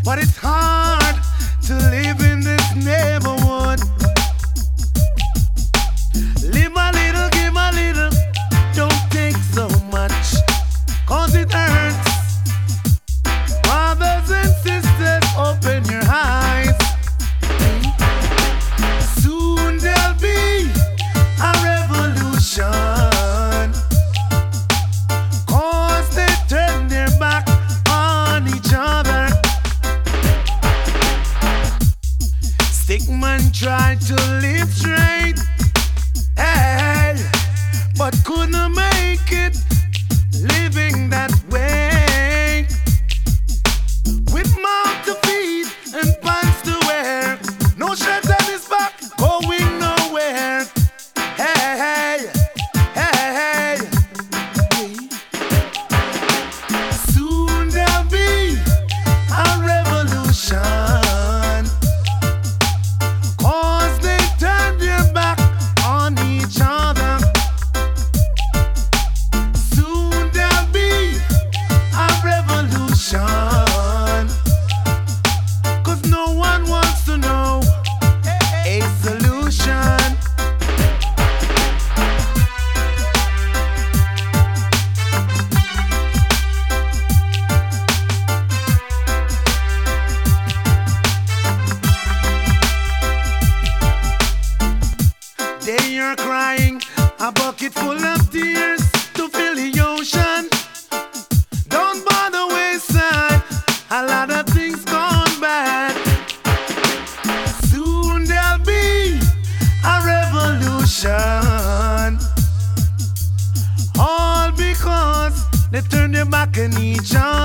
but it's hard to live in this neighborhood. Live a little, give a little, don't take so much, 'cause it hurts. Brothers and sisters, open your eyes. Soon there'll be a revolution, 'cause they turn their back on each other. Stickman tried to live straight, hey, but couldn't make it living that way. With mouth to feed and pants to wear, no shirt on his back, going nowhere. Hey, hey, hey, hey. Soon there'll be a revolution, 'cause they turned their back on each other. Soon there'll be a revolution, 'cause no one wants to know a solution. They are crying a bucket full of tears to fill the ocean. Don't bother wayside, a lot of things gone bad. Soon there'll be a revolution, all because they turn their back on each other.